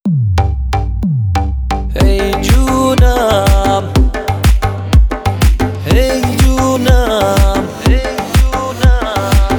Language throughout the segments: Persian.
ای جونم ای جونم ای جونم،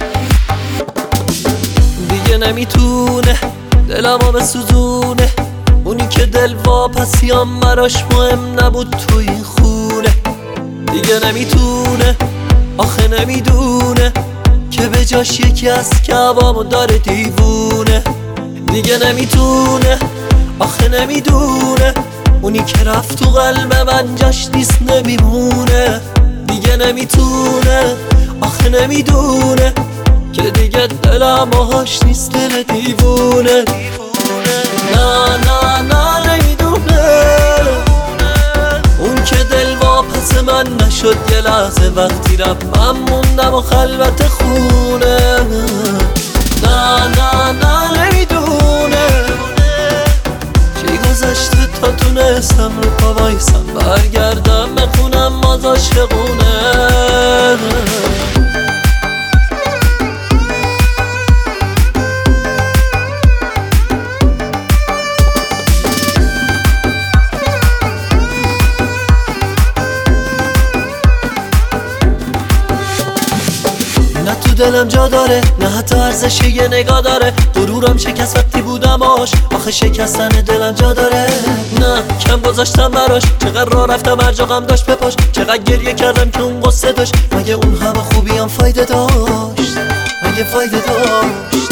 دیگه نمیتونه دلمو بسوزونه، اونی که دل واپسیام براش مهم نبود تو این خونه. دیگه نمیتونه آخه نمیدونه که به جاش یکی از کعبامو داره دیوونه. دیگه نمیتونه آخه نمیدونه اونی که رفت تو قلب من جاش نیست نمیمونه. دیگه نمیتونه آخه نمیدونه که دیگه دلم آهاش نیست دل دیوونه. نه نه نه نمیدونه اون که دل واپس من نشد یه لحظه وقتی رفت من موندم و خلوت خونه. نه نه نه نمیدونه چی گذشته تا تونستم رو پا وایسم برگردم بخونم باز عاشقونه. نه تو دلم جا داره نه حتی ارزش یه نگاه داره، غرورم شکست وقتی بودم آخه شکستن دلم جا داره. نه کم گذاشتم براش، چقدر راه رفتم هر جا غم داشت بپاش، چقدر گریه کردم که اون قصه داشت، مگه اون همه خوبی هم فایده داشت؟ مگه فایده داشت؟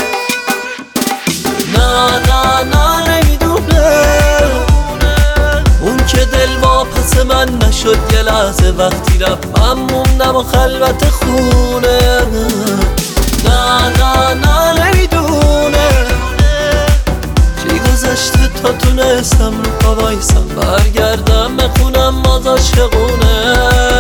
نه نه نه نمیدونه اون که دل واپس من نشد یه لحظه وقتی رفت من موندم و خلوت خونه. نه نه نه نمیدونه چی گذشته تا تونستم رو پا وایسم برگردم بخونم باز عاشقونه.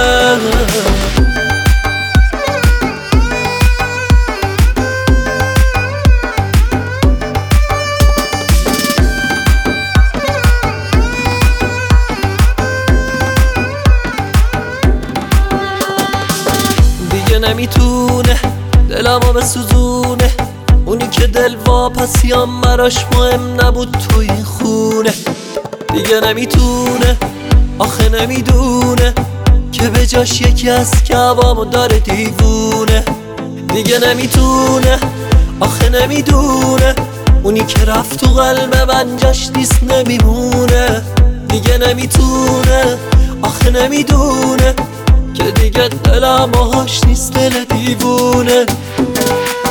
نمیتونه دلمو بسوزونه، اونی که دل واپسیام براش مهم نبود تو این خونه. دیگه نمیتونه آخه نمیدونه که به جاش یکی از کعبامو داره دیوونه. دیگه نمیتونه آخه نمیدونه اونی که رفت تو قلب من جاش نیست نمیمونه. دیگه نمیتونه آخه نمیدونه که دیگه دلم آهاش نیست دل دیوونه.